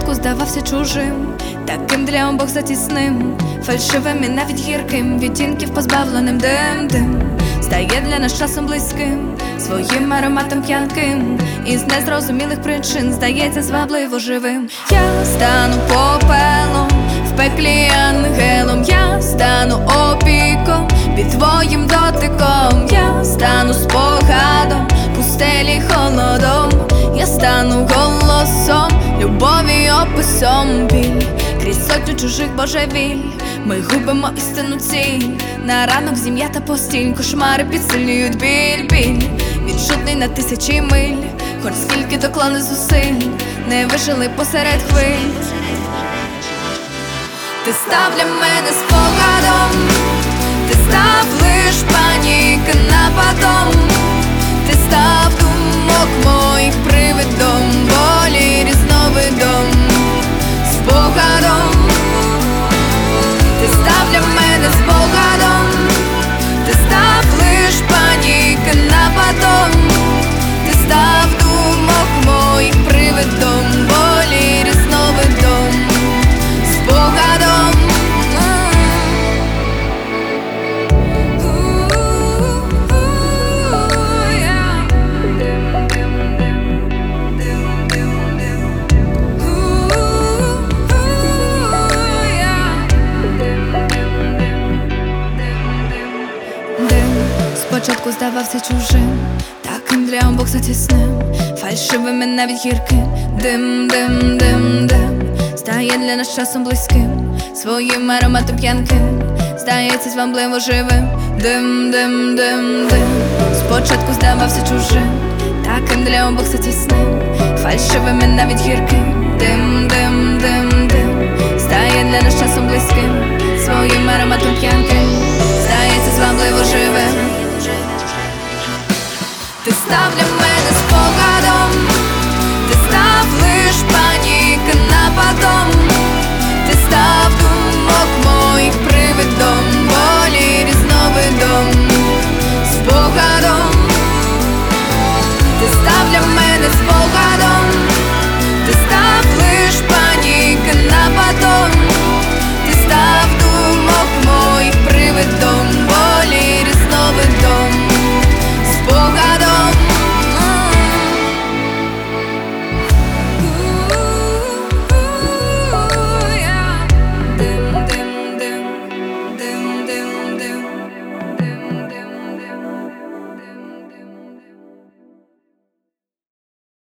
Спочатку здавався чужим, таким для обох затісним, фальшивим і навіть гірким, відтінків позбавленим дим стає для нас часом близьким, своїм ароматом п'янким, із незрозумілих причин здається звабливо живим. Я стану попелом, в пеклі ангелом, я стану опіком під твоїм дотиком, я стану спогадом, пустелі холодом, я стану голосом, любові описом, біль крізь сотню чужих божевіль. Ми губимо істинну ціль, на ранок зім'ята постіль, кошмари підсилюють біль відчутний на тисячі миль, хоч скільки доклали зусиль, не вижили посеред хвиль. Ти став для мене спогадом, ти став лиш паніка нападом, ти став думок моїх привидом, болі різновидом, спогадом. Ти став для мене спогадом, ти став лиш паніка нападом, ти став думок моїх привидом, болі різновидом, спогадом. Спочатку здавався чужим, таким для обох затісним, фальшивим і навіть гірким, дим стає для нас часом близьким, своїм ароматом п'янким, здається звабливо живим. Дим спочатку здавався чужим, таким для обох затісним, фальшивим і навіть гірким, дим стає для нас часом близьким, своїм ароматом п'янким, здається звабливо живим. Ти став для